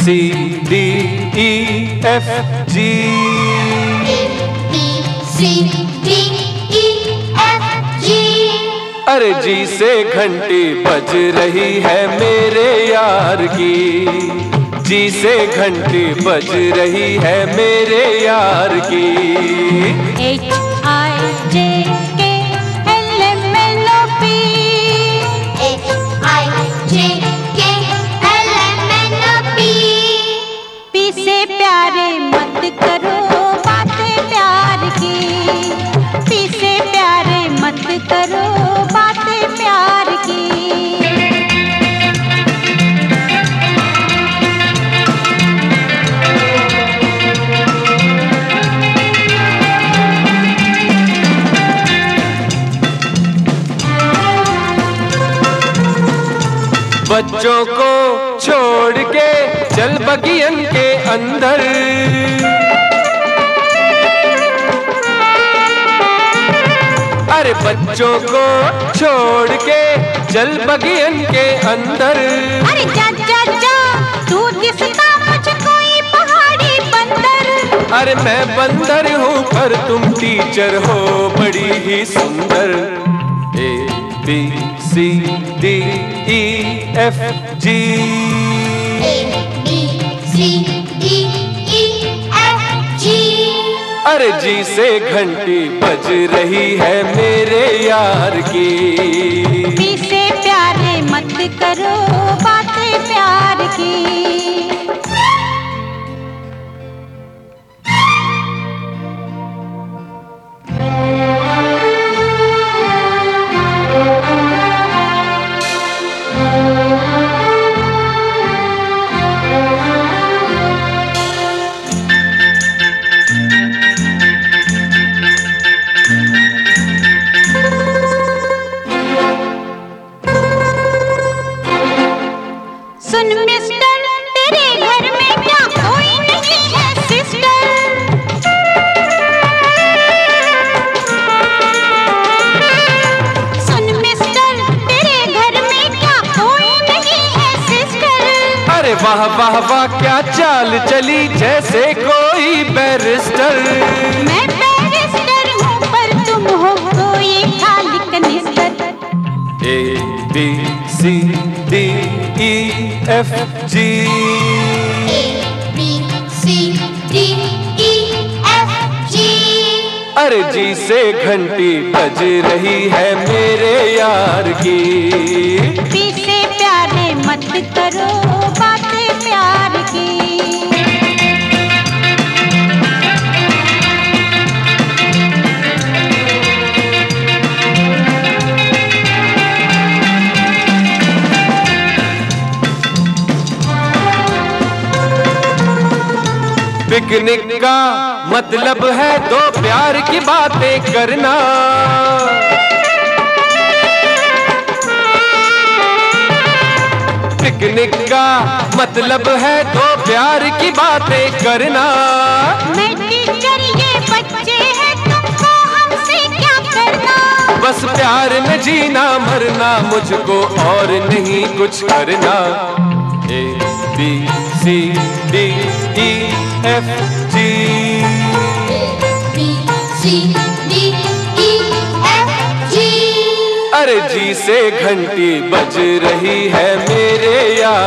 सी D E F G. अरे जी से घंटी बज रही है मेरे यार की, जी से घंटी बज रही है मेरे यार की। पी से प्यारे मत करो बातें प्यार की, पी से प्यारे मत करो बातें प्यार की। बच्चों को छोड़ के चल बगियन के अंदर, अरे बच्चों को छोड़ के चल बगियन के अंदर। अरे जा जा जा तू दिसता मुझे कोई पहाड़ी बंदर। अरे मैं बंदर हूँ पर तुम टीचर हो बड़ी ही सुंदर। A B C D E F G. अरे जी से घंटी बज रही है मेरे यार की, पी से प्यारे मत करो बातें प्यार की। सुन मिस्टर तेरे घर में क्या कोई नहीं है सिस्टर। सुन मिस्टर तेरे घर में क्या कोई नहीं है सिस्टर। अरे वाह वाह वाह क्या चाल चली जैसे कोई बैरिस्टर। मैं बैरिस्टर हूँ पर तुम हो कोई खाली canister. A B C D E F G. अरे जी से घंटी बज रही है मेरे यार की, पी से प्यारे मत करो बातें प्यार की। पिकनिक का मतलब है दो प्यार की बातें करना। पिकनिक का मतलब है दो प्यार की बातें करना। मैं टीचर ये बच्चे हैं तुमको हमसे क्या करना। बस प्यार में जीना मरना मुझको और नहीं कुछ करना। A B C D E F G. अरे जी से घंटी बज रही है मेरे यार